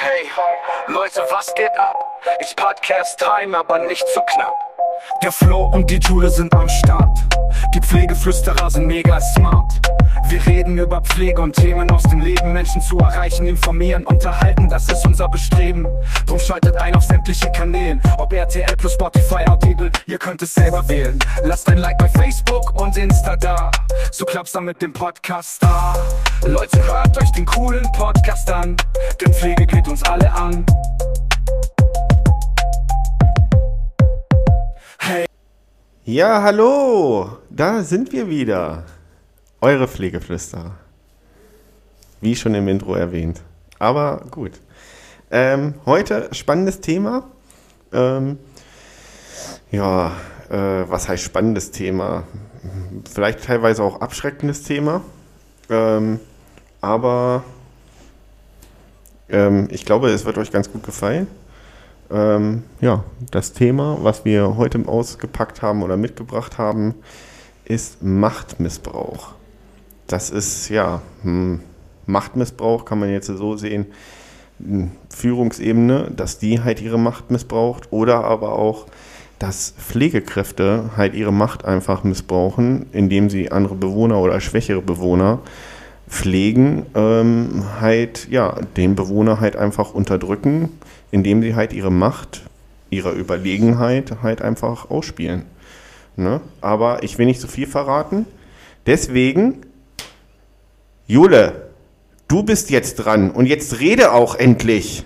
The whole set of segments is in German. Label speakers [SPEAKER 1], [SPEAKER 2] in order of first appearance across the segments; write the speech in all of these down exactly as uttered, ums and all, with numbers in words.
[SPEAKER 1] Hey, Leute, was geht ab? Ist Podcast-Time, aber nicht zu knapp. Der Flo und die Jude sind am Start. Die Pflegeflüsterer sind mega smart. Wir reden über Pflege und Themen aus dem Leben. Menschen zu erreichen, informieren, unterhalten, das ist unser Bestreben. Drum schaltet ein auf sämtliche Kanälen, ob R T L plus Spotify, Audible, ihr könnt es selber wählen. Lasst ein Like bei Facebook und Insta da, so klappt's dann mit dem Podcast da. Leute, hört euch den coolen Podcast an, denn Pflege geht uns alle an. Hey.
[SPEAKER 2] Ja, hallo, da sind wir wieder. Eure Pflegeflüsterer. Wie schon im Intro erwähnt. Aber gut. Ähm, heute spannendes Thema. Ähm, ja, äh, was heißt spannendes Thema? Vielleicht teilweise auch abschreckendes Thema. Ähm, aber ähm, ich glaube, es wird euch ganz gut gefallen. Ähm, ja, das Thema, was wir heute ausgepackt haben oder mitgebracht haben, ist Machtmissbrauch. Das ist, ja, hm, Machtmissbrauch kann man jetzt so sehen, Führungsebene, dass die halt ihre Macht missbraucht, oder aber auch, dass Pflegekräfte halt ihre Macht einfach missbrauchen, indem sie andere Bewohner oder schwächere Bewohner pflegen, ähm, halt, ja, den Bewohner halt einfach unterdrücken, indem sie halt ihre Macht, ihre Überlegenheit halt einfach ausspielen. Ne? Aber ich will nicht so viel verraten. Deswegen, Jule, du bist jetzt dran und jetzt rede auch endlich.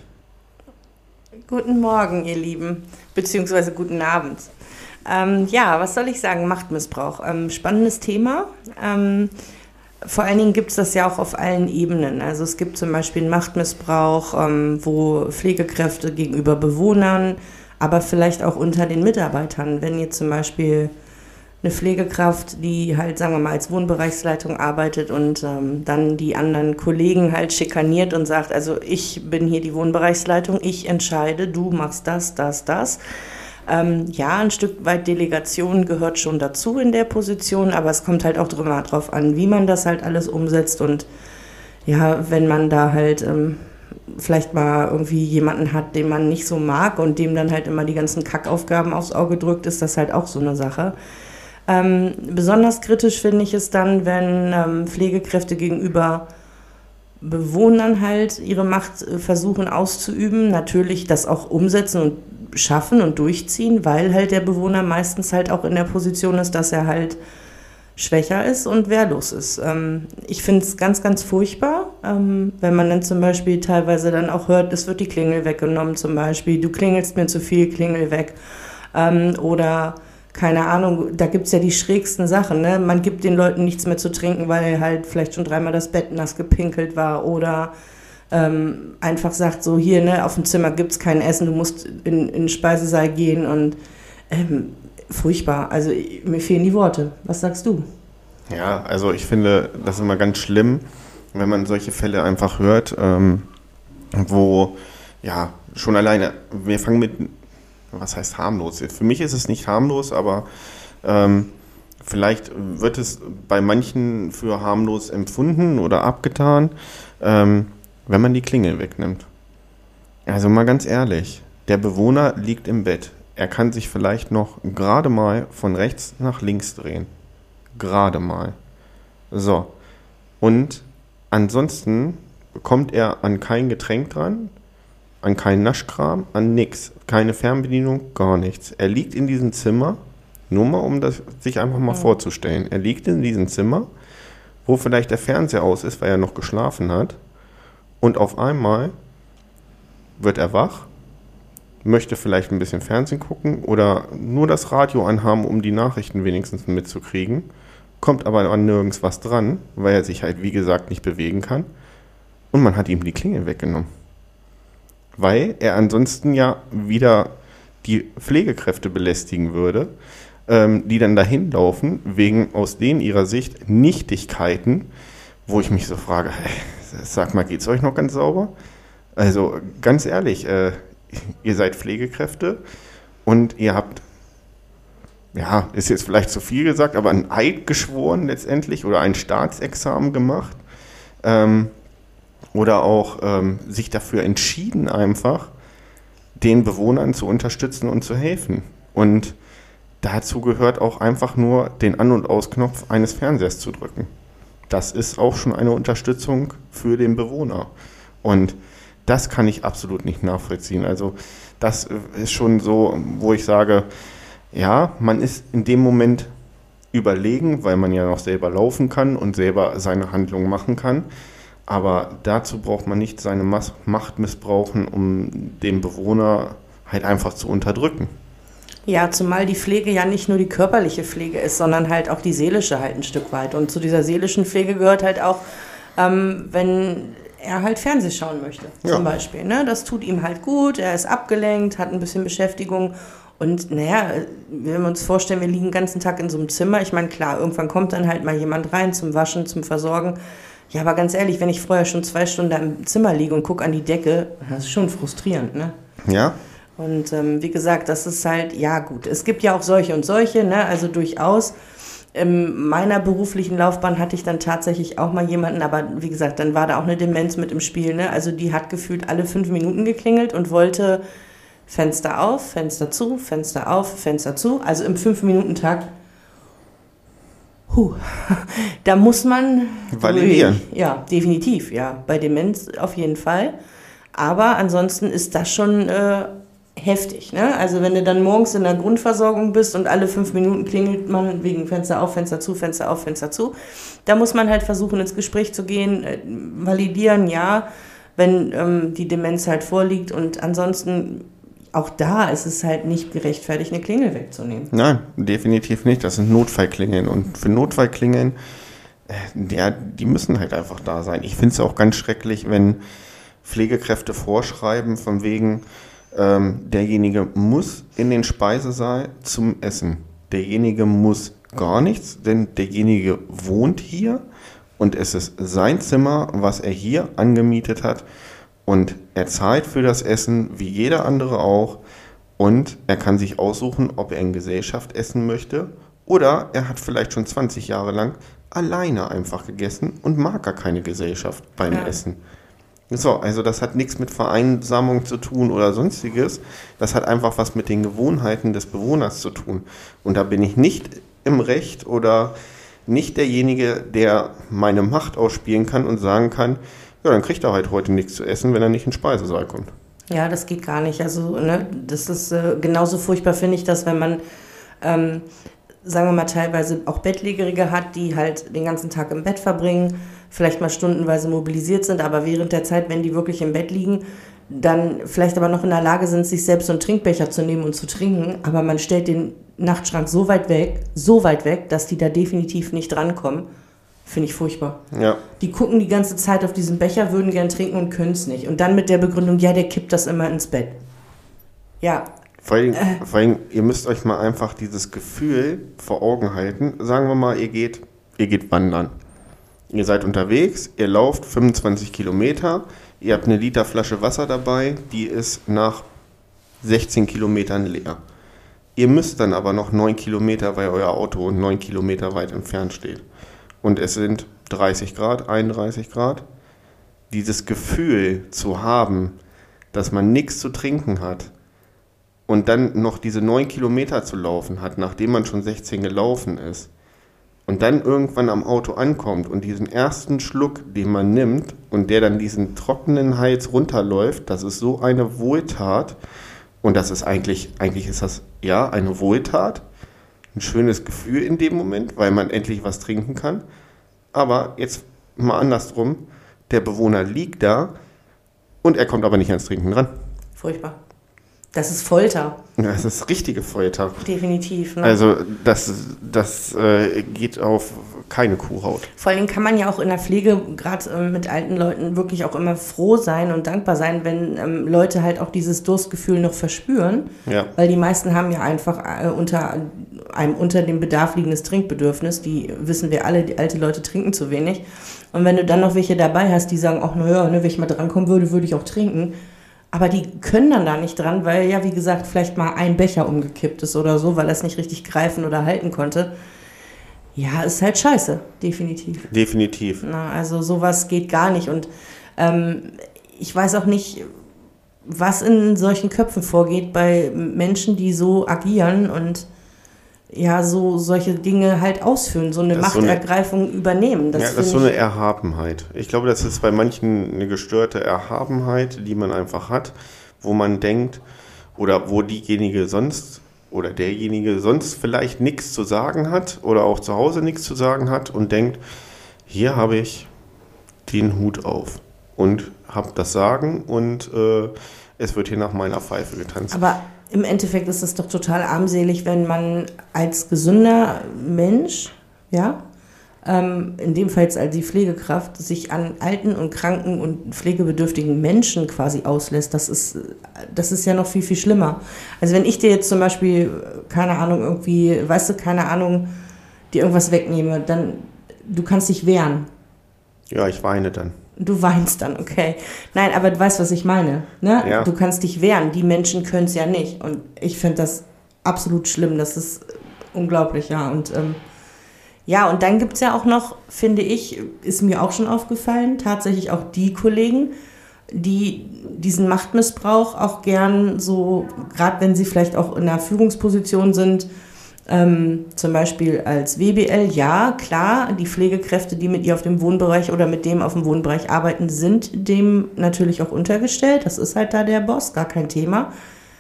[SPEAKER 3] Guten Morgen, ihr Lieben, beziehungsweise guten Abend. Ähm, ja, was soll ich sagen? Machtmissbrauch. Ähm, spannendes Thema. Ähm, vor allen Dingen gibt es das ja auch auf allen Ebenen. Also es gibt zum Beispiel einen Machtmissbrauch, ähm, wo Pflegekräfte gegenüber Bewohnern, aber vielleicht auch unter den Mitarbeitern, wenn ihr zum Beispiel eine Pflegekraft, die halt, sagen wir mal, als Wohnbereichsleitung arbeitet und ähm, dann die anderen Kollegen halt schikaniert und sagt, also ich bin hier die Wohnbereichsleitung, ich entscheide, du machst das, das, das. Ähm, ja, ein Stück weit Delegation gehört schon dazu in der Position, aber es kommt halt auch drüber drauf an, wie man das halt alles umsetzt. Und ja, wenn man da halt ähm, vielleicht mal irgendwie jemanden hat, den man nicht so mag und dem dann halt immer die ganzen Kackaufgaben aufs Auge drückt, ist das halt auch so eine Sache. Ähm, besonders kritisch finde ich es dann, wenn ähm, Pflegekräfte gegenüber Bewohnern halt ihre Macht äh, versuchen auszuüben, natürlich das auch umsetzen und schaffen und durchziehen, weil halt der Bewohner meistens halt auch in der Position ist, dass er halt schwächer ist und wehrlos ist. Ähm, ich finde es ganz, ganz furchtbar, ähm, wenn man dann zum Beispiel teilweise dann auch hört, es wird die Klingel weggenommen zum Beispiel, du klingelst mir zu viel, Klingel weg. Ähm, oder keine Ahnung, da gibt es ja die schrägsten Sachen, ne? Man gibt den Leuten nichts mehr zu trinken, weil halt vielleicht schon dreimal das Bett nass gepinkelt war, oder ähm, einfach sagt so, hier, ne, auf dem Zimmer gibt es kein Essen, du musst in, in den Speisesaal gehen und ähm, furchtbar, also mir fehlen die Worte. Was sagst du?
[SPEAKER 2] Ja, also ich finde das immer ganz schlimm, wenn man solche Fälle einfach hört, ähm, wo, ja, schon alleine, wir fangen mit, was heißt harmlos? Für mich ist es nicht harmlos, aber ähm, vielleicht wird es bei manchen für harmlos empfunden oder abgetan, ähm, wenn man die Klingel wegnimmt. Also mal ganz ehrlich, der Bewohner liegt im Bett. Er kann sich vielleicht noch gerade mal von rechts nach links drehen. Gerade mal. So. Und ansonsten kommt er an kein Getränk dran, an keinen Naschkram, an nichts. Keine Fernbedienung, gar nichts. Er liegt in diesem Zimmer, nur mal um das sich einfach mal ja. vorzustellen. Er liegt in diesem Zimmer, wo vielleicht der Fernseher aus ist, weil er noch geschlafen hat. Und auf einmal wird er wach, möchte vielleicht ein bisschen Fernsehen gucken oder nur das Radio anhaben, um die Nachrichten wenigstens mitzukriegen, kommt aber an nirgends was dran, weil er sich halt, wie gesagt, nicht bewegen kann. Und man hat ihm die Klingel weggenommen. Weil er ansonsten ja wieder die Pflegekräfte belästigen würde, ähm, die dann dahin laufen, wegen aus denen ihrer Sicht Nichtigkeiten, wo ich mich so frage, hey, sag mal, geht's euch noch ganz sauber? Also ganz ehrlich, äh, ihr seid Pflegekräfte und ihr habt, ja, ist jetzt vielleicht zu viel gesagt, aber ein Eid geschworen letztendlich oder ein Staatsexamen gemacht. Ähm, oder auch ähm, sich dafür entschieden, einfach den Bewohnern zu unterstützen und zu helfen. Und dazu gehört auch einfach nur den An- und Ausknopf eines Fernsehers zu drücken. Das ist auch schon eine Unterstützung für den Bewohner. Und das kann ich absolut nicht nachvollziehen. Also das ist schon so, wo ich sage, ja, man ist in dem Moment überlegen, weil man ja noch selber laufen kann und selber seine Handlung machen kann. Aber dazu braucht man nicht seine Mas- Macht missbrauchen, um den Bewohner halt einfach zu unterdrücken.
[SPEAKER 3] Ja, zumal die Pflege ja nicht nur die körperliche Pflege ist, sondern halt auch die seelische halt ein Stück weit. Und zu dieser seelischen Pflege gehört halt auch, ähm, wenn er halt Fernseh schauen möchte, zum ja. Beispiel. Ne? Das tut ihm halt gut, er ist abgelenkt, hat ein bisschen Beschäftigung. Und naja, wenn wir uns vorstellen, wir liegen den ganzen Tag in so einem Zimmer, ich meine, klar, irgendwann kommt dann halt mal jemand rein zum Waschen, zum Versorgen. Ja, aber ganz ehrlich, wenn ich vorher schon zwei Stunden da im Zimmer liege und gucke an die Decke, das ist schon frustrierend, ne?
[SPEAKER 2] Ja.
[SPEAKER 3] Und ähm, wie gesagt, das ist halt, ja gut, es gibt ja auch solche und solche, ne? Also durchaus. In meiner beruflichen Laufbahn hatte ich dann tatsächlich auch mal jemanden, aber wie gesagt, dann war da auch eine Demenz mit im Spiel, ne? Also die hat gefühlt alle fünf Minuten geklingelt und wollte Fenster auf, Fenster zu, Fenster auf, Fenster zu, also im fünf-Minuten-Takt. Huh, da muss man
[SPEAKER 2] validieren.
[SPEAKER 3] Ja, definitiv, ja, bei Demenz auf jeden Fall. Aber ansonsten ist das schon äh, heftig, ne? Also wenn du dann morgens in der Grundversorgung bist und alle fünf Minuten klingelt man wegen Fenster auf, Fenster zu, Fenster auf, Fenster zu, da muss man halt versuchen, ins Gespräch zu gehen, äh, validieren, ja, wenn ähm, die Demenz halt vorliegt und ansonsten auch da ist es halt nicht gerechtfertigt, eine Klingel wegzunehmen.
[SPEAKER 2] Nein, definitiv nicht. Das sind Notfallklingeln. Und für Notfallklingeln, äh, ja, die müssen halt einfach da sein. Ich finde es auch ganz schrecklich, wenn Pflegekräfte vorschreiben, von wegen, ähm, derjenige muss in den Speisesaal zum Essen. Derjenige muss gar nichts, denn derjenige wohnt hier und es ist sein Zimmer, was er hier angemietet hat. Und er zahlt für das Essen, wie jeder andere auch. Und er kann sich aussuchen, ob er in Gesellschaft essen möchte. Oder er hat vielleicht schon zwanzig Jahre lang alleine einfach gegessen und mag gar keine Gesellschaft beim ja. Essen. So, also das hat nichts mit Vereinsamung zu tun oder sonstiges. Das hat einfach was mit den Gewohnheiten des Bewohners zu tun. Und da bin ich nicht im Recht oder nicht derjenige, der meine Macht ausspielen kann und sagen kann, ja, dann kriegt er halt heute nichts zu essen, wenn er nicht in den Speisesaal kommt.
[SPEAKER 3] Ja, das geht gar nicht. Also, ne, das ist äh, genauso furchtbar, finde ich, dass wenn man, ähm, sagen wir mal, teilweise auch Bettlägerige hat, die halt den ganzen Tag im Bett verbringen, vielleicht mal stundenweise mobilisiert sind, aber während der Zeit, wenn die wirklich im Bett liegen, dann vielleicht aber noch in der Lage sind, sich selbst so einen Trinkbecher zu nehmen und zu trinken, aber man stellt den Nachtschrank so weit weg, so weit weg, dass die da definitiv nicht drankommen. Finde ich furchtbar.
[SPEAKER 2] Ja.
[SPEAKER 3] Die gucken die ganze Zeit auf diesen Becher, würden gern trinken und können es nicht. Und dann mit der Begründung, ja, der kippt das immer ins Bett. Ja.
[SPEAKER 2] Vor allem, äh. vor allem, ihr müsst euch mal einfach dieses Gefühl vor Augen halten. Sagen wir mal, ihr geht, ihr geht wandern. Ihr seid unterwegs, ihr lauft fünfundzwanzig Kilometer, ihr habt eine Liter Flasche Wasser dabei, die ist nach sechzehn Kilometern leer. Ihr müsst dann aber noch neun Kilometer, weil euer Auto neun Kilometer weit entfernt steht. Und es sind dreißig Grad, einunddreißig Grad. Dieses Gefühl zu haben, dass man nichts zu trinken hat und dann noch diese neun Kilometer zu laufen hat, nachdem man schon sechzehn gelaufen ist und dann irgendwann am Auto ankommt und diesen ersten Schluck, den man nimmt und der dann diesen trockenen Hals runterläuft, das ist so eine Wohltat und das ist eigentlich, eigentlich ist das ja eine Wohltat, ein schönes Gefühl in dem Moment, weil man endlich was trinken kann. Aber jetzt mal andersrum, der Bewohner liegt da und er kommt aber nicht ans Trinken ran.
[SPEAKER 3] Furchtbar. Das ist Folter.
[SPEAKER 2] Das ist richtige Folter.
[SPEAKER 3] Definitiv. Ne?
[SPEAKER 2] Also das, das äh, geht auf keine Kuhhaut.
[SPEAKER 3] Vor allem kann man ja auch in der Pflege, gerade ähm, mit alten Leuten, wirklich auch immer froh sein und dankbar sein, wenn ähm, Leute halt auch dieses Durstgefühl noch verspüren.
[SPEAKER 2] Ja.
[SPEAKER 3] Weil die meisten haben ja einfach äh, unter einem unter dem Bedarf liegendes Trinkbedürfnis. Die wissen wir alle, die alte Leute trinken zu wenig. Und wenn du dann noch welche dabei hast, die sagen, ach naja, ne, wenn ich mal drankommen würde, würde ich auch trinken. Aber die können dann da nicht dran, weil ja, wie gesagt, vielleicht mal ein Becher umgekippt ist oder so, weil er es nicht richtig greifen oder halten konnte. Ja, ist halt scheiße, definitiv.
[SPEAKER 2] Definitiv.
[SPEAKER 3] Na, also sowas geht gar nicht. Und Ähm, ich weiß auch nicht, was in solchen Köpfen vorgeht bei Menschen, die so agieren und ja, so solche Dinge halt ausführen, so eine
[SPEAKER 2] Das ist so eine-
[SPEAKER 3] Machtergreifung übernehmen. Das
[SPEAKER 2] Ja, das
[SPEAKER 3] finde
[SPEAKER 2] ist so eine
[SPEAKER 3] ich-
[SPEAKER 2] Erhabenheit. Ich glaube, das ist bei manchen eine gestörte Erhabenheit, die man einfach hat, wo man denkt, oder wo diejenige sonst oder derjenige sonst vielleicht nichts zu sagen hat oder auch zu Hause nichts zu sagen hat und denkt, hier habe ich den Hut auf und habe das Sagen und äh, es wird hier nach meiner Pfeife getanzt.
[SPEAKER 3] Aber im Endeffekt ist es doch total armselig, wenn man als gesunder Mensch, ja, ähm, in dem Fall jetzt als die Pflegekraft, sich an alten und kranken und pflegebedürftigen Menschen quasi auslässt. Das ist, das ist ja noch viel, viel schlimmer. Also wenn ich dir jetzt zum Beispiel, keine Ahnung, irgendwie, weißt du, keine Ahnung, dir irgendwas wegnehme, dann, du kannst dich wehren.
[SPEAKER 2] Ja, ich weine dann.
[SPEAKER 3] Du weinst dann, okay. Nein, aber du weißt, was ich meine. Ne?
[SPEAKER 2] Ja.
[SPEAKER 3] Du kannst dich wehren. Die Menschen können es ja nicht. Und ich finde das absolut schlimm. Das ist unglaublich, ja. Und ähm, ja, und dann gibt es ja auch noch, finde ich, ist mir auch schon aufgefallen, tatsächlich auch die Kollegen, die diesen Machtmissbrauch auch gern so, gerade wenn sie vielleicht auch in einer Führungsposition sind, Ähm, zum Beispiel als W B L, ja, klar, die Pflegekräfte, die mit ihr auf dem Wohnbereich oder mit dem auf dem Wohnbereich arbeiten, sind dem natürlich auch untergestellt. Das ist halt da der Boss, gar kein Thema.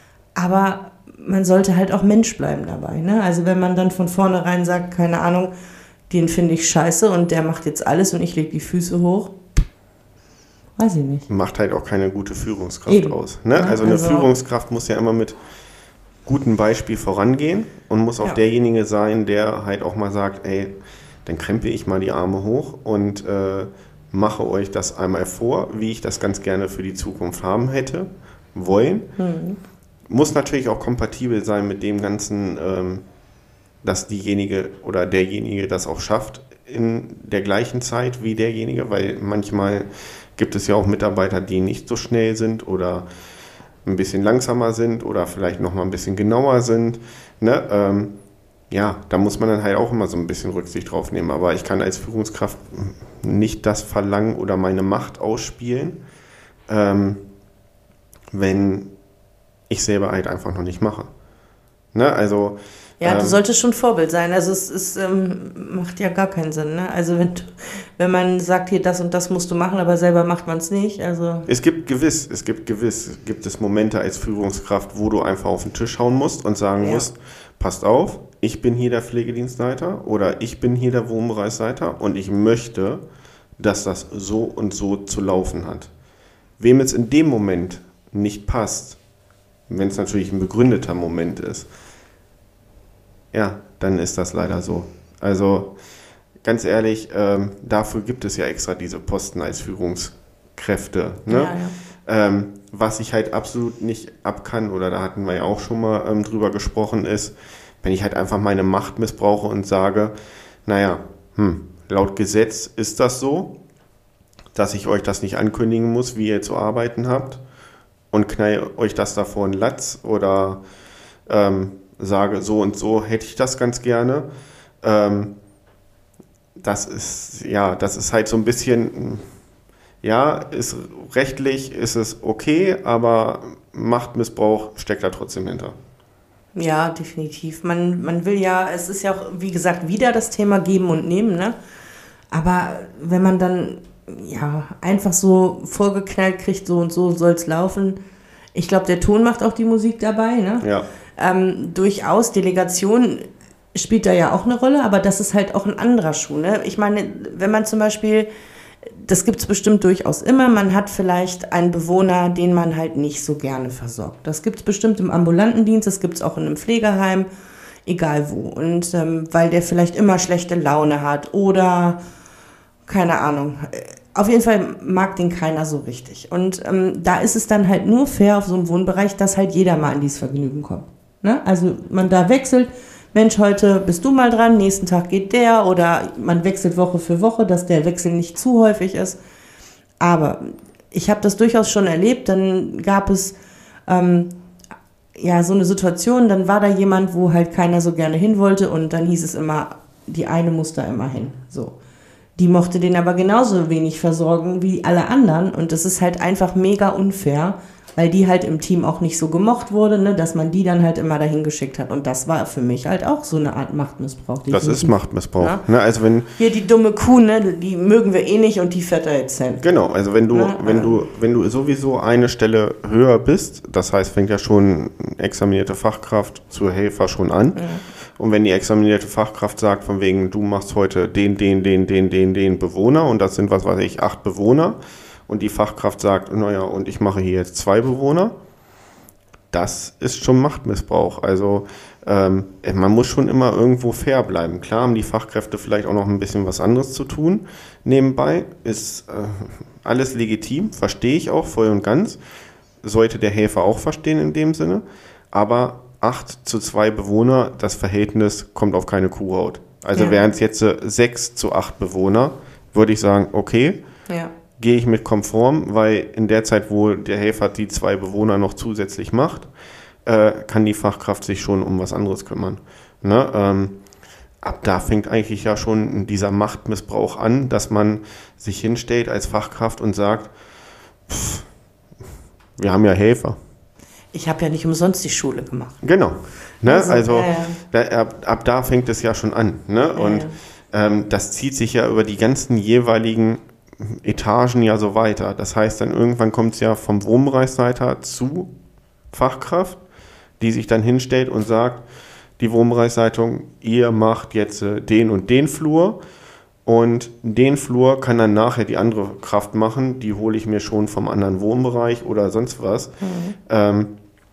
[SPEAKER 3] Aber man sollte halt auch Mensch bleiben dabei. Ne? Also wenn man dann von vornherein sagt, keine Ahnung, den finde ich scheiße und der macht jetzt alles und ich lege die Füße hoch, weiß ich nicht.
[SPEAKER 2] Macht halt auch keine gute Führungskraft
[SPEAKER 3] Eben.
[SPEAKER 2] aus. Ne?
[SPEAKER 3] Ja,
[SPEAKER 2] also eine
[SPEAKER 3] also-
[SPEAKER 2] Führungskraft muss ja immer mit gutem Beispiel vorangehen und muss auch
[SPEAKER 3] Ja.
[SPEAKER 2] derjenige sein, der halt auch mal sagt, ey, dann krempe ich mal die Arme hoch und äh, mache euch das einmal vor, wie ich das ganz gerne für die Zukunft haben hätte, wollen.
[SPEAKER 3] Hm.
[SPEAKER 2] Muss natürlich auch kompatibel sein mit dem Ganzen, ähm, dass diejenige oder derjenige das auch schafft in der gleichen Zeit wie derjenige, weil manchmal gibt es ja auch Mitarbeiter, die nicht so schnell sind oder ein bisschen langsamer sind oder vielleicht noch mal ein bisschen genauer sind. Ne? Ähm, ja, da muss man dann halt auch immer so ein bisschen Rücksicht drauf nehmen. Aber ich kann als Führungskraft nicht das verlangen oder meine Macht ausspielen, ähm, wenn ich selber halt einfach noch nicht mache. Ne? Also
[SPEAKER 3] Ja, du
[SPEAKER 2] ähm,
[SPEAKER 3] solltest schon Vorbild sein. Also es ist, ähm, macht ja gar keinen Sinn. Ne? Also wenn, du- wenn man sagt, hier das und das musst du machen, aber selber macht man es nicht. Also
[SPEAKER 2] Es gibt gewiss, es gibt gewiss, gibt es Momente als Führungskraft, wo du einfach auf den Tisch hauen musst und sagen
[SPEAKER 3] Ja.
[SPEAKER 2] musst, passt auf, ich bin hier der Pflegedienstleiter oder ich bin hier der Wohnbereichsleiter und ich möchte, dass das so und so zu laufen hat. Wem es in dem Moment nicht passt, wenn es natürlich ein begründeter Moment ist, ja, dann ist das leider so. Also ganz ehrlich, ähm, dafür gibt es ja extra diese Posten als Führungskräfte. Ne?
[SPEAKER 3] ja, ja.
[SPEAKER 2] Ähm, was ich halt absolut nicht ab kann, oder da hatten wir ja auch schon mal ähm, drüber gesprochen, ist, wenn ich halt einfach meine Macht missbrauche und sage, naja, hm, laut Gesetz ist das so, dass ich euch das nicht ankündigen muss, wie ihr zu arbeiten habt und knall euch das davor in Latz oder ähm, sage, so und so hätte ich das ganz gerne. Ähm, das ist, ja, das ist halt so ein bisschen, ja, ist rechtlich ist es okay, aber Machtmissbrauch steckt da trotzdem hinter.
[SPEAKER 3] Ja, definitiv. Man, man will ja, es ist ja auch, wie gesagt, wieder das Thema Geben und Nehmen, ne? Aber wenn man dann ja einfach so vorgeknallt kriegt, so und so soll es laufen. Ich glaube, der Ton macht auch die Musik dabei, ne?
[SPEAKER 2] Ja.
[SPEAKER 3] Ähm, durchaus, Delegation spielt da ja auch eine Rolle, aber das ist halt auch ein anderer Schuh. Ne? Ich meine, wenn man zum Beispiel, das gibt es bestimmt durchaus immer, man hat vielleicht einen Bewohner, den man halt nicht so gerne versorgt. Das gibt es bestimmt im ambulanten Dienst, das gibt es auch in einem Pflegeheim, egal wo. Und ähm, weil der vielleicht immer schlechte Laune hat oder keine Ahnung. Auf jeden Fall mag den keiner so richtig. Und ähm, da ist es dann halt nur fair auf so einem Wohnbereich, dass halt jeder mal an dieses Vergnügen kommt. Ne? Also man da wechselt, Mensch, heute bist du mal dran, nächsten Tag geht der oder man wechselt Woche für Woche, dass der Wechsel nicht zu häufig ist. Aber ich habe das durchaus schon erlebt, dann gab es ähm, ja so eine Situation, dann war da jemand, wo halt keiner so gerne hin wollte und dann hieß es immer, die eine muss da immer hin. So. Die mochte den aber genauso wenig versorgen wie alle anderen. Und das ist halt einfach mega unfair, weil die halt im Team auch nicht so gemocht wurde, ne, dass man die dann halt immer dahin geschickt hat. Und das war für mich halt auch so eine Art Machtmissbrauch.
[SPEAKER 2] Das ist Machtmissbrauch.
[SPEAKER 3] Ja?
[SPEAKER 2] Ne, also wenn
[SPEAKER 3] Hier die dumme Kuh, ne, die mögen wir eh nicht und die fährt da jetzt hin.
[SPEAKER 2] Genau, also wenn du,
[SPEAKER 3] Ja,
[SPEAKER 2] wenn
[SPEAKER 3] äh.
[SPEAKER 2] du, wenn du sowieso eine Stelle höher bist, das heißt, fängt ja schon examinierte Fachkraft zur Helfer schon an.
[SPEAKER 3] Ja.
[SPEAKER 2] Und wenn die examinierte Fachkraft sagt, von wegen, du machst heute den, den, den, den, den, den Bewohner und das sind, was weiß ich, acht Bewohner und die Fachkraft sagt, naja, und ich mache hier jetzt zwei Bewohner, das ist schon Machtmissbrauch. Also ähm, man muss schon immer irgendwo fair bleiben. Klar haben die Fachkräfte vielleicht auch noch ein bisschen was anderes zu tun. Nebenbei ist äh, alles legitim, verstehe ich auch voll und ganz. Sollte der Helfer auch verstehen in dem Sinne. Aber acht zu zwei Bewohner, das Verhältnis kommt auf keine Kuhhaut. Also
[SPEAKER 3] Ja.
[SPEAKER 2] wären es jetzt äh, sechs zu acht Bewohner, würde ich sagen, okay,
[SPEAKER 3] Ja.
[SPEAKER 2] gehe ich mit konform, weil in der Zeit, wo der Helfer die zwei Bewohner noch zusätzlich macht, äh, kann die Fachkraft sich schon um was anderes kümmern. Ne? Ähm, ab da fängt eigentlich ja schon dieser Machtmissbrauch an, dass man sich hinstellt als Fachkraft und sagt, pff, wir haben ja Helfer.
[SPEAKER 3] Ich habe ja nicht umsonst die Schule gemacht.
[SPEAKER 2] Genau. Ne?
[SPEAKER 3] Also,
[SPEAKER 2] Also,
[SPEAKER 3] ja, ja.
[SPEAKER 2] Da, ab, ab da fängt es ja schon an. Ne?
[SPEAKER 3] Ja,
[SPEAKER 2] und
[SPEAKER 3] ja.
[SPEAKER 2] Ähm, das zieht sich ja über die ganzen jeweiligen Etagen ja so weiter. Das heißt, dann irgendwann kommt es ja vom Wohnbereichsleiter zu Fachkraft, die sich dann hinstellt und sagt, die Wohnbereichsleitung, ihr macht jetzt äh, den und den Flur und den Flur kann dann nachher die andere Kraft machen, die hole ich mir schon vom anderen Wohnbereich oder sonst was.
[SPEAKER 3] Mhm.
[SPEAKER 2] Ähm,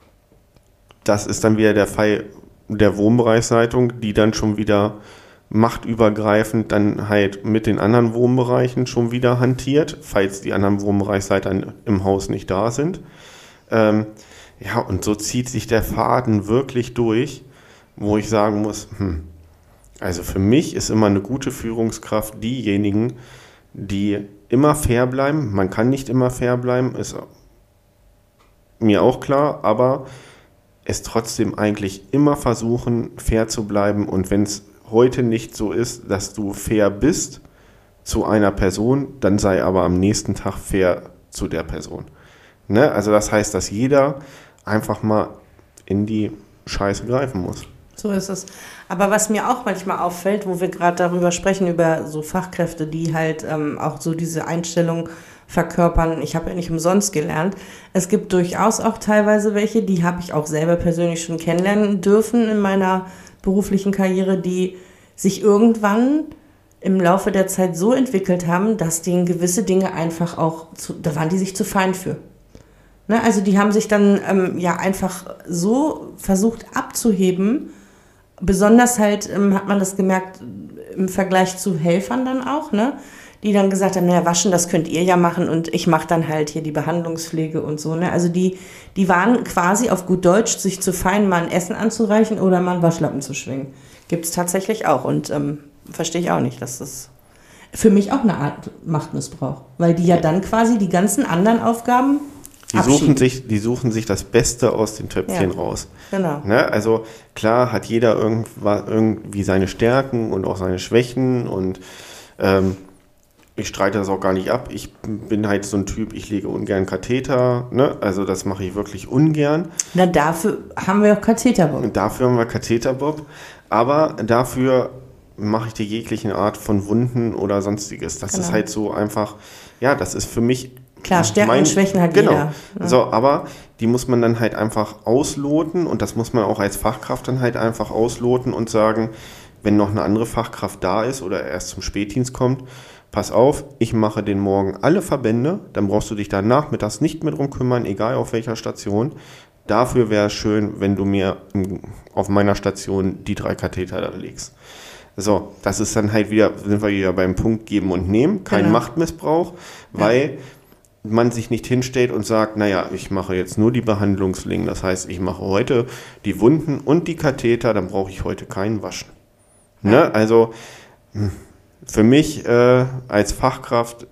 [SPEAKER 2] das ist dann wieder der Fall der Wohnbereichsleitung, die dann schon wieder machtübergreifend dann halt mit den anderen Wohnbereichen schon wieder hantiert, falls die anderen Wohnbereichsleiter im Haus nicht da sind. Ähm, ja, und so zieht sich der Faden wirklich durch, wo ich sagen muss, hm, also für mich ist immer eine gute Führungskraft diejenigen, die immer fair bleiben. Man kann nicht immer fair bleiben, ist mir auch klar, aber es trotzdem eigentlich immer versuchen, fair zu bleiben. Und wenn es heute nicht so ist, dass du fair bist zu einer Person, dann sei aber am nächsten Tag fair zu der Person. Ne? Also das heißt, dass jeder einfach mal in die Scheiße greifen muss.
[SPEAKER 3] So ist es. Aber was mir auch manchmal auffällt, wo wir gerade darüber sprechen, über so Fachkräfte, die halt ähm, auch so diese Einstellung verkörpern, ich habe ja nicht umsonst gelernt. Es gibt durchaus auch teilweise welche, die habe ich auch selber persönlich schon kennenlernen dürfen in meiner beruflichen Karriere, die sich irgendwann im Laufe der Zeit so entwickelt haben, dass denen gewisse Dinge einfach auch, zu, da waren die sich zu fein für. Ne? Also die haben sich dann ähm, ja einfach so versucht abzuheben. Besonders halt ähm, hat man das gemerkt im Vergleich zu Helfern dann auch, ne? Die dann gesagt haben, naja, waschen, das könnt ihr ja machen und ich mache dann halt hier die Behandlungspflege und so. Ne? Also die, die waren quasi auf gut Deutsch, sich zu fein, mal ein Essen anzureichen oder mal einen Waschlappen zu schwingen. Gibt es tatsächlich auch und ähm, verstehe ich auch nicht, dass das für mich auch eine Art Machtmissbrauch, weil die ja dann quasi die ganzen anderen Aufgaben
[SPEAKER 2] Die suchen, sich, die suchen sich das Beste aus den Töpfchen
[SPEAKER 3] Ja,
[SPEAKER 2] raus.
[SPEAKER 3] genau.
[SPEAKER 2] Ne? Also klar hat jeder irgendwa- irgendwie seine Stärken und auch seine Schwächen und ähm, ich streite das auch gar nicht ab. Ich bin halt so ein Typ, ich lege ungern Katheter. Ne? Also das mache ich wirklich ungern.
[SPEAKER 3] Na, dafür haben wir auch Katheterbob.
[SPEAKER 2] Und dafür haben wir Katheterbob. Aber dafür mache ich dir jeglichen Art von Wunden oder sonstiges. Das
[SPEAKER 3] Genau.
[SPEAKER 2] ist halt so einfach, ja, das ist für mich
[SPEAKER 3] Klar, Stärken
[SPEAKER 2] mein-
[SPEAKER 3] und Schwächen hat
[SPEAKER 2] genau.
[SPEAKER 3] jeder. Ne?
[SPEAKER 2] So, aber die muss man dann halt einfach ausloten und das muss man auch als Fachkraft dann halt einfach ausloten und sagen, wenn noch eine andere Fachkraft da ist oder erst zum Spätdienst kommt, pass auf, ich mache den Morgen alle Verbände, dann brauchst du dich da nachmittags nicht mehr drum kümmern, egal auf welcher Station. Dafür wäre es schön, wenn du mir auf meiner Station die drei Katheter da legst. So, das ist dann halt wieder, sind wir wieder beim Punkt geben und nehmen, kein
[SPEAKER 3] Genau.
[SPEAKER 2] Machtmissbrauch, weil man sich nicht hinstellt und sagt, naja, ich mache jetzt nur die Behandlungslingen, das heißt, ich mache heute die Wunden und die Katheter, dann brauche ich heute keinen Waschen. Ne? Also für mich äh, als Fachkraft,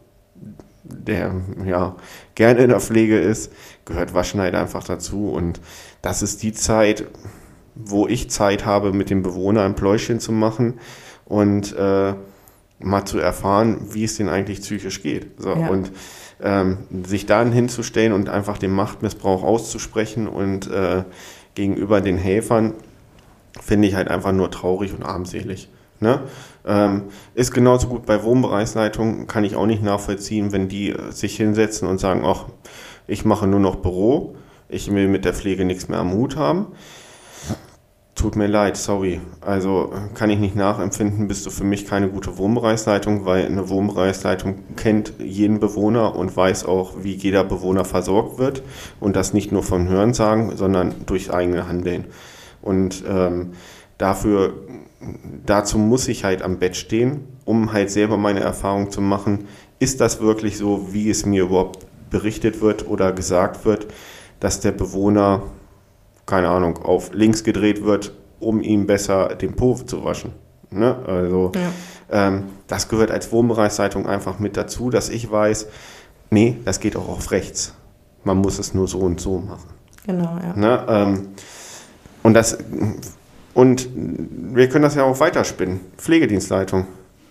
[SPEAKER 2] der ja gerne in der Pflege ist, gehört Waschen halt einfach dazu und das ist die Zeit, wo ich Zeit habe, mit dem Bewohner ein Pläuschchen zu machen und äh, mal zu erfahren, wie es denen eigentlich psychisch geht. So,
[SPEAKER 3] Ja.
[SPEAKER 2] und ähm, sich dann hinzustellen und einfach den Machtmissbrauch auszusprechen und äh, gegenüber den Helfern, finde ich halt einfach nur traurig und armselig. Ne? Ähm, ist genauso gut bei Wohnbereichsleitungen, kann ich auch nicht nachvollziehen, wenn die äh, sich hinsetzen und sagen, ach, ich mache nur noch Büro, ich will mit der Pflege nichts mehr am Hut haben. Tut mir leid, sorry. Also kann ich nicht nachempfinden, bist du für mich keine gute Wohnbereichsleitung, weil eine Wohnbereichsleitung kennt jeden Bewohner und weiß auch, wie jeder Bewohner versorgt wird. Und das nicht nur von Hörensagen, sondern durch eigene Handeln. Und ähm, dafür, dazu muss ich halt am Bett stehen, um halt selber meine Erfahrung zu machen. Ist das wirklich so, wie es mir überhaupt berichtet wird oder gesagt wird, dass der Bewohner, keine Ahnung, auf links gedreht wird, um ihm besser den Po zu waschen. Ne? Also ja. ähm, das gehört als Wohnbereichsleitung einfach mit dazu, dass ich weiß, nee, das geht auch auf rechts. Man muss es nur so und so machen.
[SPEAKER 3] Genau, ja.
[SPEAKER 2] Ne? Ähm, und, das, und wir können das ja auch weiterspinnen. Pflegedienstleitung.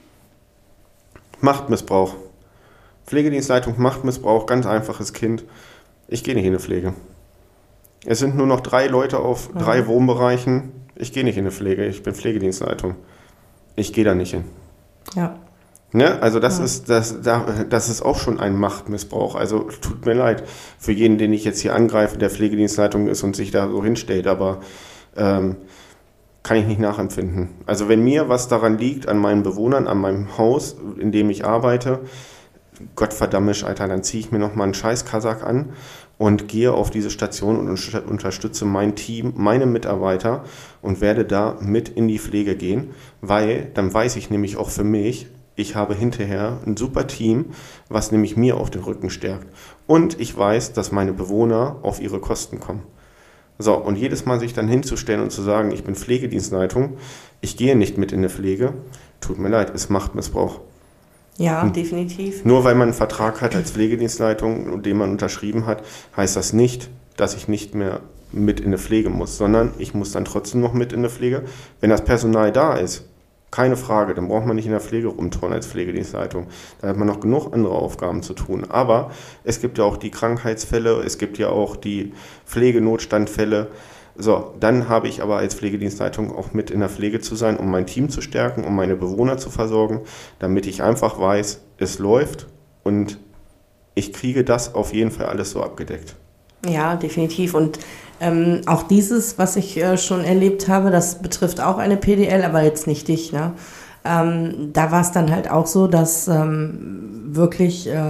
[SPEAKER 2] Machtmissbrauch. Pflegedienstleitung, Machtmissbrauch, ganz einfaches Kind. Ich gehe nicht in eine Pflege. Es sind nur noch drei Leute auf ja. drei Wohnbereichen. Ich gehe nicht in eine Pflege, ich bin Pflegedienstleitung. Ich gehe da nicht hin.
[SPEAKER 3] Ja.
[SPEAKER 2] Ne? Also das,
[SPEAKER 3] ja.
[SPEAKER 2] ist, das, das ist auch schon ein Machtmissbrauch. Also tut mir leid für jeden, den ich jetzt hier angreife, der Pflegedienstleitung ist und sich da so hinstellt, aber ähm, kann ich nicht nachempfinden. Also wenn mir was daran liegt, an meinen Bewohnern, an meinem Haus, in dem ich arbeite, Gottverdammt, Alter, dann ziehe ich mir nochmal einen Scheiß-Kasach an und gehe auf diese Station und unterstütze mein Team, meine Mitarbeiter und werde da mit in die Pflege gehen, weil dann weiß ich nämlich auch für mich, ich habe hinterher ein super Team, was nämlich mir auf den Rücken stärkt. Und ich weiß, dass meine Bewohner auf ihre Kosten kommen. So, und jedes Mal sich dann hinzustellen und zu sagen, ich bin Pflegedienstleitung, ich gehe nicht mit in eine Pflege, tut mir leid, ist Machtmissbrauch.
[SPEAKER 3] Ja,
[SPEAKER 2] hm.
[SPEAKER 3] definitiv.
[SPEAKER 2] Nur weil man einen Vertrag hat als Pflegedienstleitung, den man unterschrieben hat, heißt das nicht, dass ich nicht mehr mit in eine Pflege muss, sondern ich muss dann trotzdem noch mit in eine Pflege. Wenn das Personal da ist, keine Frage, dann braucht man nicht in der Pflege rumtouren als Pflegedienstleitung. Da hat man noch genug andere Aufgaben zu tun. Aber es gibt ja auch die Krankheitsfälle, es gibt ja auch die Pflegenotstandfälle. So, dann habe ich aber als Pflegedienstleitung auch mit in der Pflege zu sein, um mein Team zu stärken, um meine Bewohner zu versorgen, damit ich einfach weiß, es läuft und ich kriege das auf jeden Fall alles so abgedeckt.
[SPEAKER 3] Ja, definitiv. Und ähm, auch dieses, was ich äh, schon erlebt habe, das betrifft auch eine P D L, aber jetzt nicht dich, ne? Ähm, da war es dann halt auch so, dass ähm, wirklich äh,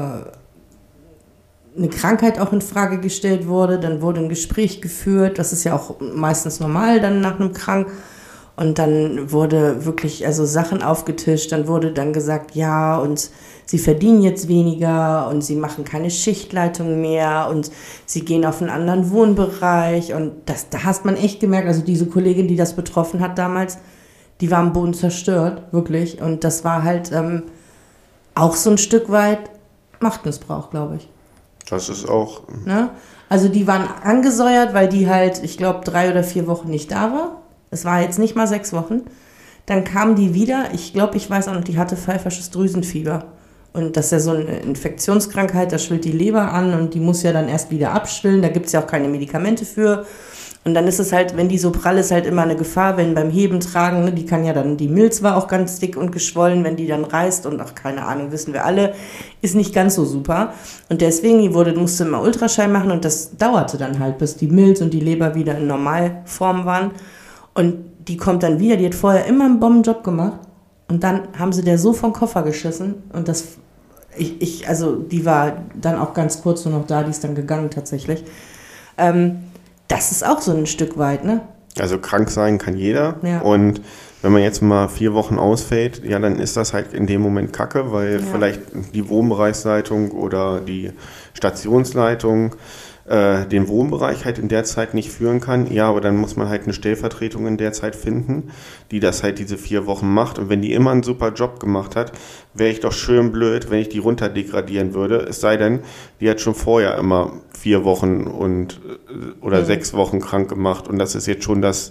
[SPEAKER 3] eine Krankheit auch in Frage gestellt wurde, dann wurde ein Gespräch geführt, das ist ja auch meistens normal dann nach einem Krank, und dann wurde wirklich also Sachen aufgetischt, dann wurde dann gesagt, ja, und sie verdienen jetzt weniger und sie machen keine Schichtleitung mehr und sie gehen auf einen anderen Wohnbereich, und das, da hast man echt gemerkt, also diese Kollegin, die das betroffen hat damals, die war am Boden zerstört, wirklich, und das war halt ähm, auch so ein Stück weit Machtmissbrauch, glaube ich.
[SPEAKER 2] Das ist auch...
[SPEAKER 3] Ne? Also die waren angesäuert, weil die halt, ich glaube, drei oder vier Wochen nicht da war. Es war jetzt nicht mal sechs Wochen. Dann kam die wieder, ich glaube, ich weiß auch noch, die hatte pfeifersches Drüsenfieber. Und das ist ja so eine Infektionskrankheit, da schwillt die Leber an und die muss ja dann erst wieder abschwillen. Da gibt es ja auch keine Medikamente für. Und dann ist es halt, wenn die so prall ist, halt immer eine Gefahr, wenn beim Heben tragen, ne, die kann ja dann, die Milz war auch ganz dick und geschwollen, wenn die dann reißt, und ach, keine Ahnung, wissen wir alle, ist nicht ganz so super. Und deswegen wurde, musste immer Ultraschall machen, und das dauerte dann halt, bis die Milz und die Leber wieder in Normalform waren. Und die kommt dann wieder, die hat vorher immer einen Bombenjob gemacht, und dann haben sie der so vom Koffer geschissen, und das, ich, ich also die war dann auch ganz kurz nur noch da, die ist dann gegangen tatsächlich. Ähm, Das ist auch so ein Stück weit, ne?
[SPEAKER 2] Also krank sein kann jeder.
[SPEAKER 3] Ja.
[SPEAKER 2] Und wenn man jetzt mal vier Wochen ausfällt, ja, dann ist das halt in dem Moment Kacke, weil ja. vielleicht die Wohnbereichsleitung oder die Stationsleitung äh, den Wohnbereich halt in der Zeit nicht führen kann. Ja, aber dann muss man halt eine Stellvertretung in der Zeit finden, die das halt diese vier Wochen macht. Und wenn die immer einen super Job gemacht hat, wäre ich doch schön blöd, wenn ich die runter degradieren würde. Es sei denn, die hat schon vorher immer vier Wochen und oder mhm. sechs Wochen krank gemacht, und das ist jetzt schon das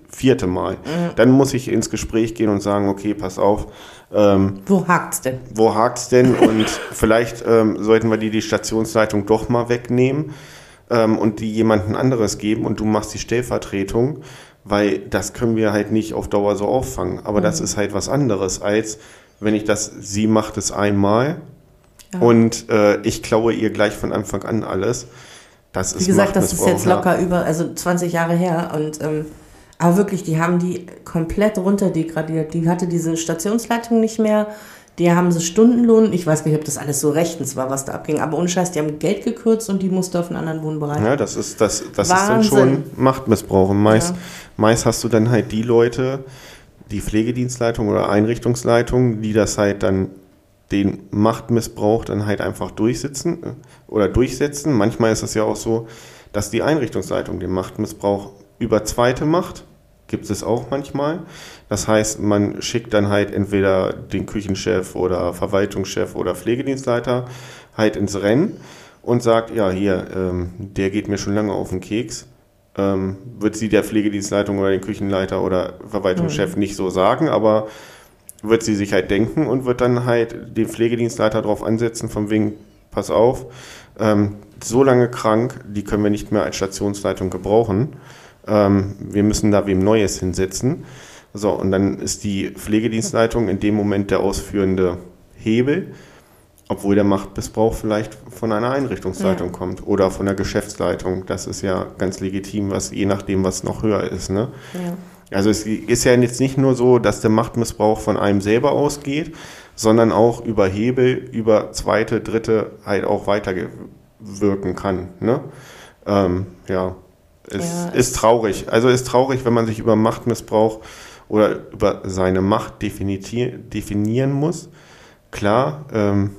[SPEAKER 2] vierte Mal. Mhm. Dann muss ich ins Gespräch gehen und sagen, okay, pass auf. Ähm,
[SPEAKER 3] wo hakt's denn?
[SPEAKER 2] Wo hakt's denn? Und vielleicht ähm, sollten wir die, die Stationsleitung doch mal wegnehmen ähm, und die jemanden anderes geben und du machst die Stellvertretung, weil das können wir halt nicht auf Dauer so auffangen. Aber mhm. das ist halt was anderes, als wenn ich das, sie macht es einmal ja. und äh, ich klaue ihr gleich von Anfang an alles. Das ist
[SPEAKER 3] Wie gesagt, das ist jetzt locker über, also zwanzig Jahre her und ähm, aber wirklich, die haben die komplett runterdegradiert. Die hatte diese Stationsleitung nicht mehr, die haben sie Stundenlohn, ich weiß gar nicht, ob das alles so rechtens war, was da abging, aber ohne Scheiß, die haben Geld gekürzt und die musste auf einen anderen Wohnbereich.
[SPEAKER 2] Ja, das ist, das, das ist dann schon Machtmissbrauch. Und meist, ja. meist hast du dann halt die Leute, die Pflegedienstleitung oder Einrichtungsleitung, die das halt dann den Machtmissbrauch dann halt einfach durchsitzen oder durchsetzen. Manchmal ist es ja auch so, dass die Einrichtungsleitung den Machtmissbrauch über Zweite macht. Gibt es auch manchmal. Das heißt, man schickt dann halt entweder den Küchenchef oder Verwaltungschef oder Pflegedienstleiter halt ins Rennen und sagt, ja, hier, ähm, der geht mir schon lange auf den Keks. Ähm, wird sie der Pflegedienstleitung oder den Küchenleiter oder Verwaltungschef mhm. nicht so sagen, aber wird sie sich halt denken und wird dann halt den Pflegedienstleiter darauf ansetzen, von wegen, pass auf, ähm, so lange krank, die können wir nicht mehr als Stationsleitung gebrauchen. Ähm, wir müssen da wem Neues hinsetzen. So, und dann ist die Pflegedienstleitung in dem Moment der ausführende Hebel, obwohl der Machtmissbrauch vielleicht von einer Einrichtungsleitung ja. kommt oder von der Geschäftsleitung. Das ist ja ganz legitim, was je nachdem, was noch höher ist. Ne? Ja. Also es ist ja jetzt nicht nur so, dass der Machtmissbrauch von einem selber ausgeht, sondern auch über Hebel, über zweite, dritte halt auch weiterwirken kann. Ne? Ähm, ja, es ja, ist traurig. Also es ist traurig, wenn man sich über Machtmissbrauch oder über seine Macht definieren muss. Klar. Ähm,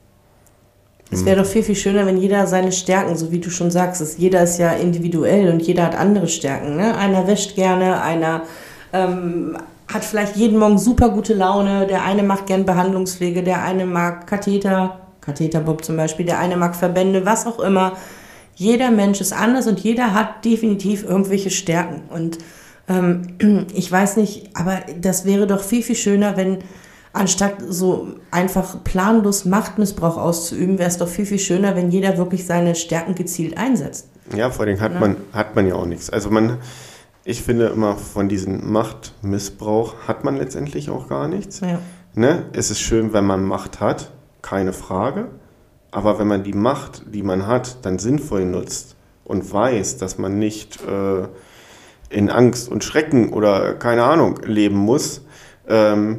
[SPEAKER 3] es wäre doch viel, viel schöner, wenn jeder seine Stärken, so wie du schon sagst, ist, jeder ist ja individuell und jeder hat andere Stärken. Ne? Einer wäscht gerne, einer ähm, hat vielleicht jeden Morgen super gute Laune, der eine macht gern Behandlungspflege, der eine mag Katheter, Katheterbob zum Beispiel, der eine mag Verbände, was auch immer. Jeder Mensch ist anders und jeder hat definitiv irgendwelche Stärken. Und ähm, ich weiß nicht, aber das wäre doch viel, viel schöner, wenn anstatt so einfach planlos Machtmissbrauch auszuüben, wäre es doch viel, viel schöner, wenn jeder wirklich seine Stärken gezielt einsetzt.
[SPEAKER 2] Ja, vor allem hat, ja. man, hat man ja auch nichts. Also man, ich finde immer, von diesem Machtmissbrauch hat man letztendlich auch gar nichts. Ja. Ne? Es ist schön, wenn man Macht hat, keine Frage. Aber wenn man die Macht, die man hat, dann sinnvoll nutzt und weiß, dass man nicht äh, in Angst und Schrecken oder keine Ahnung leben muss, ähm,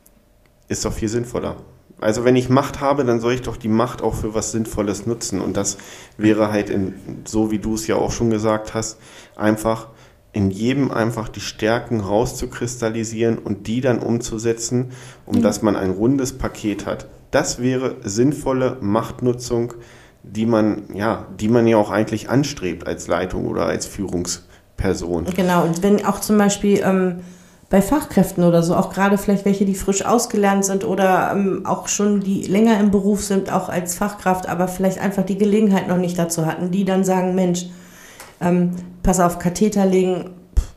[SPEAKER 2] ist doch viel sinnvoller. Also wenn ich Macht habe, dann soll ich doch die Macht auch für was Sinnvolles nutzen. Und das wäre halt, in, so wie du es ja auch schon gesagt hast, einfach in jedem einfach die Stärken rauszukristallisieren und die dann umzusetzen, um mhm. dass man ein rundes Paket hat. Das wäre sinnvolle Machtnutzung, die man, ja, die man ja auch eigentlich anstrebt als Leitung oder als Führungsperson.
[SPEAKER 3] Genau, und wenn auch zum Beispiel ähm, bei Fachkräften oder so, auch gerade vielleicht welche, die frisch ausgelernt sind oder ähm, auch schon die länger im Beruf sind, auch als Fachkraft, aber vielleicht einfach die Gelegenheit noch nicht dazu hatten, die dann sagen, Mensch, ähm, pass auf, Katheter legen,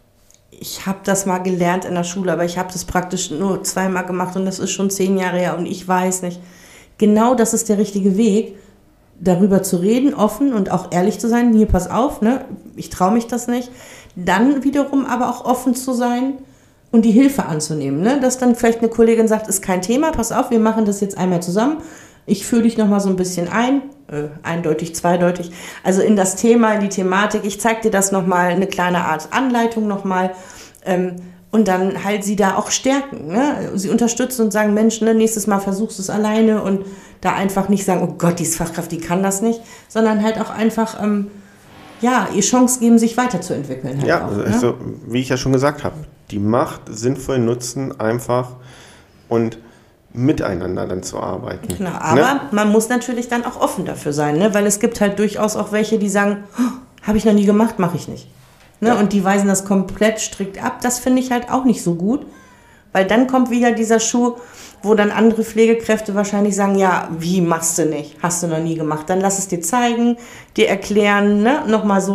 [SPEAKER 3] ich habe das mal gelernt in der Schule, aber ich habe das praktisch nur zweimal gemacht und das ist schon zehn Jahre her und ich weiß nicht. Genau das ist der richtige Weg, darüber zu reden, offen und auch ehrlich zu sein. Hier, pass auf, ne? Ich traue mich das nicht. Dann wiederum aber auch offen zu sein und die Hilfe anzunehmen. Ne? Dass dann vielleicht eine Kollegin sagt, ist kein Thema, pass auf, wir machen das jetzt einmal zusammen. Ich führe dich nochmal so ein bisschen ein, äh, eindeutig, zweideutig, also in das Thema, in die Thematik. Ich zeige dir das nochmal, eine kleine Art Anleitung nochmal ähm, und dann halt sie da auch stärken. Ne? Sie unterstützen und sagen, Mensch, ne, nächstes Mal versuchst du es alleine und da einfach nicht sagen, oh Gott, die ist Fachkraft, die kann das nicht, sondern halt auch einfach, ähm, ja, ihr Chance geben, sich weiterzuentwickeln. Halt
[SPEAKER 2] ja,
[SPEAKER 3] auch, ne?
[SPEAKER 2] also, wie ich ja schon gesagt habe, die Macht sinnvoll nutzen, einfach und miteinander dann zu arbeiten.
[SPEAKER 3] Genau, aber ne? man muss natürlich dann auch offen dafür sein, ne? Weil es gibt halt durchaus auch welche, die sagen, oh, habe ich noch nie gemacht, mache ich nicht. Ne? Ja. Und die weisen das komplett strikt ab. Das finde ich halt auch nicht so gut, weil dann kommt wieder dieser Schuh, wo dann andere Pflegekräfte wahrscheinlich sagen, ja, wie machst du nicht? Hast du noch nie gemacht? Dann lass es dir zeigen, dir erklären, ne? Nochmal so.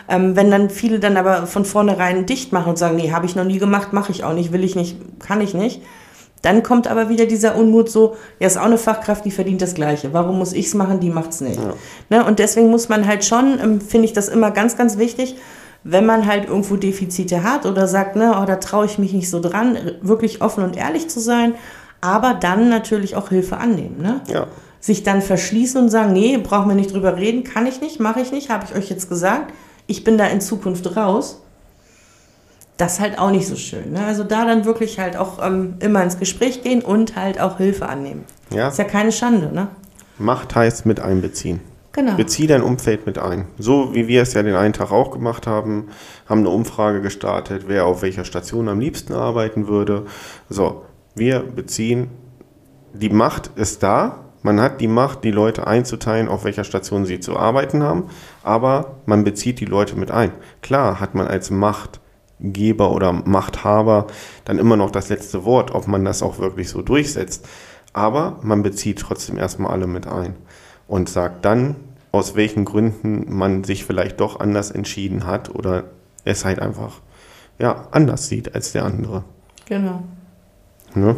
[SPEAKER 3] Ähm, wenn dann viele dann aber von vornherein dicht machen und sagen, nee, habe ich noch nie gemacht, mache ich auch nicht, will ich nicht, kann ich nicht, dann kommt aber wieder dieser Unmut so, ja, ist auch eine Fachkraft, die verdient das Gleiche. Warum muss ich es machen, die macht es nicht. Ja. Ne? Und deswegen muss man halt schon, ähm, finde ich das immer ganz, ganz wichtig, wenn man halt irgendwo Defizite hat oder sagt, ne, oh, da traue ich mich nicht so dran, wirklich offen und ehrlich zu sein, aber dann natürlich auch Hilfe annehmen. Ne?
[SPEAKER 2] Ja.
[SPEAKER 3] Sich dann verschließen und sagen, nee, brauchen wir nicht drüber reden, kann ich nicht, mache ich nicht, habe ich euch jetzt gesagt, ich bin da in Zukunft raus. Das ist halt auch nicht so schön. Ne? Also da dann wirklich halt auch ähm, immer ins Gespräch gehen und halt auch Hilfe annehmen.
[SPEAKER 2] Ja.
[SPEAKER 3] Ist ja keine Schande, ne?
[SPEAKER 2] Macht heißt mit einbeziehen.
[SPEAKER 3] Genau.
[SPEAKER 2] Bezieh dein Umfeld mit ein. So wie wir es ja den einen Tag auch gemacht haben, haben eine Umfrage gestartet, wer auf welcher Station am liebsten arbeiten würde. So, wir beziehen, die Macht ist da. Man hat die Macht, die Leute einzuteilen, auf welcher Station sie zu arbeiten haben, aber man bezieht die Leute mit ein. Klar hat man als Machtgeber oder Machthaber dann immer noch das letzte Wort, ob man das auch wirklich so durchsetzt. Aber man bezieht trotzdem erstmal alle mit ein und sagt dann, aus welchen Gründen man sich vielleicht doch anders entschieden hat oder es halt einfach ja, anders sieht als der andere.
[SPEAKER 3] Genau.
[SPEAKER 2] Ne?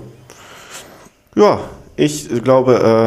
[SPEAKER 2] Ja, ich glaube,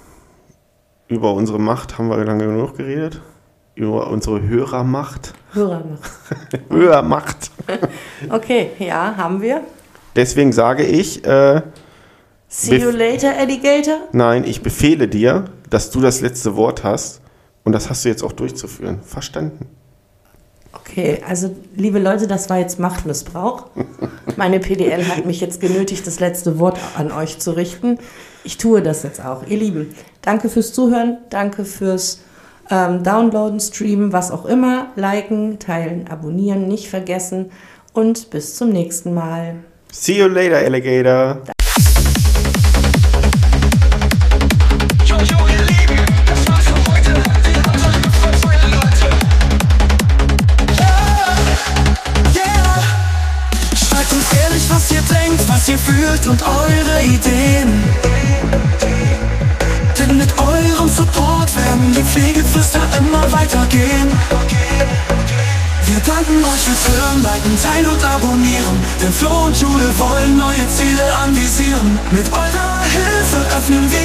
[SPEAKER 2] äh, über unsere Macht haben wir lange genug geredet. Über unsere Hörermacht.
[SPEAKER 3] Hörermacht.
[SPEAKER 2] Hörermacht.
[SPEAKER 3] Okay, ja, haben wir.
[SPEAKER 2] Deswegen sage ich... Äh,
[SPEAKER 3] See you later, Alligator?
[SPEAKER 2] Nein, ich befehle dir, dass du das letzte Wort hast und das hast du jetzt auch durchzuführen. Verstanden?
[SPEAKER 3] Okay, also liebe Leute, das war jetzt Machtmissbrauch. Meine P D L hat mich jetzt genötigt, das letzte Wort an euch zu richten. Ich tue das jetzt auch. Ihr Lieben, danke fürs Zuhören, danke fürs ähm, Downloaden, Streamen, was auch immer. Liken, teilen, abonnieren, nicht vergessen und bis zum nächsten Mal.
[SPEAKER 2] See you later, Alligator.
[SPEAKER 1] Was ihr denkt, was ihr fühlt und eure Ideen. Denn mit eurem Support werden die Pflegeflüster immer weitergehen. Wir danken euch fürs Hören, liken, teilen und abonnieren. Denn Flo und Jule wollen neue Ziele anvisieren. Mit eurer Hilfe öffnen wir